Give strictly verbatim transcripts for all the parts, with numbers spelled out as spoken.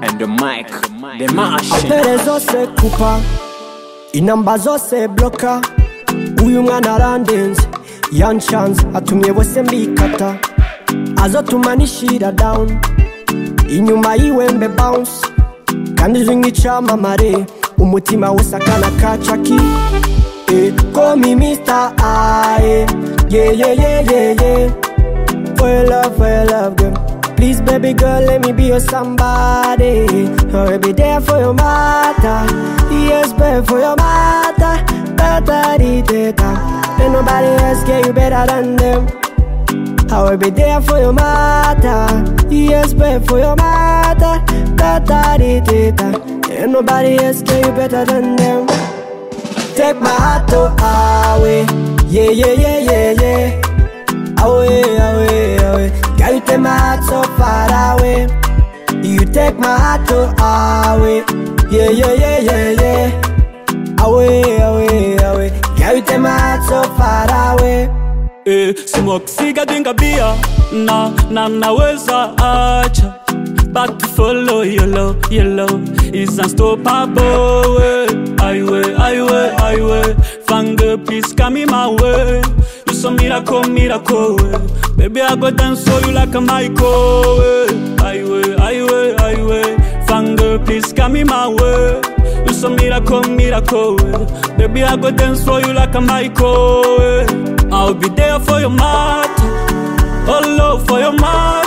and the mic, the machine. Apere zose kupa, inamba zose bloka. Uyu mwana arandenze, young chance atumye bose mbikata. Azotumanishira down, inyuma yiwe mbe bounce. Kandi uzwi nk'icyamamare, umutima wose akana kacaki. Eh, call me Mister I, yeah yeah yeah yeah yeah. For your love, for your love, girl. Please, baby girl, let me be your somebody. I'll be there for your matter. Yes, babe, for your matter. Da-da-dee-da-da. Ain't nobody else get you better than them. I will be there for your matter. Yes, babe, for your matter. Da-da-dee-da-da. Ain't nobody else get you better than them. Take my heart away. Yeah, yeah, yeah, yeah, yeah. Away, away, away. Girl, you take my heart so far away. You take my heart away. Yeah, yeah, yeah, yeah, yeah. Away, away, away. Girl, you take my heart so far away. Eh, smoke cigarette dinga bia. Na, na, naweza acha. But to follow your love, your love is unstoppable. Highway, highway, highway. Finger, please come in my way. You so miracle, miracle. Baby, I go dance for you like a Michael. Highway, highway, highway. Finger, please come in my way. You so miracle, miracle. Baby, I go dance for you like a Michael. I'll be there for your matter. Oh, love for your matter.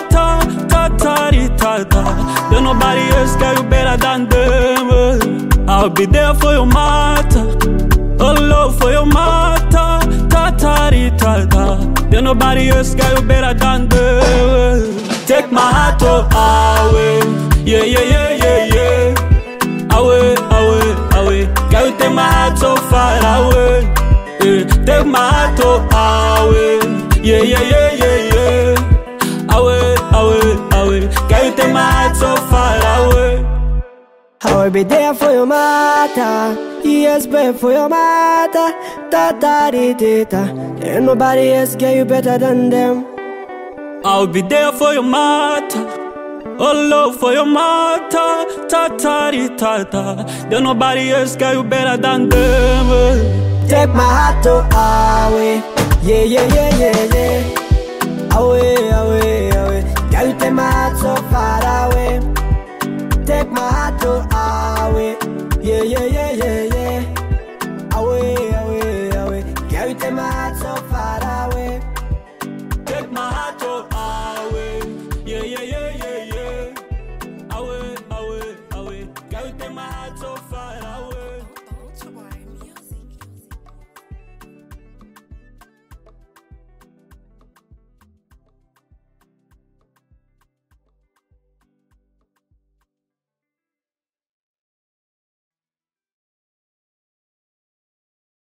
Ta-ta-di-ta-ta. There's nobody else got you better than them. I'll be there for your matter. Oh, love for your matter. Ta-ta-di-ta-ta. There's nobody else got you better than them. Take my heart away. Yeah, yeah, yeah, yeah, yeah. Away, away, away. Girl, you take my heart so far away. Yeah. Take my heart away. Yeah, yeah, yeah, yeah, yeah. Away, away, away. Girl, you take my heart so far away. I will be there for your matter. Yes, babe, for your matter. Ta-ta-di-di-ta. Ain't nobody else get you better than them. I'll be there for your matter. Oh, love for your matter. Ta-ta-di-ta-ta. There's nobody else got you better than them. Take my heart away. Yeah, yeah, yeah, yeah, yeah. Away, away, away. Girl, you take my heart so far away. Take my heart away. Yeah, yeah, yeah, yeah, yeah. Away, away, away. Girl, you take my heart so far away. Take my heart away. Yeah, yeah, yeah, yeah, yeah. Away, away, away. Girl, you take my heart so far.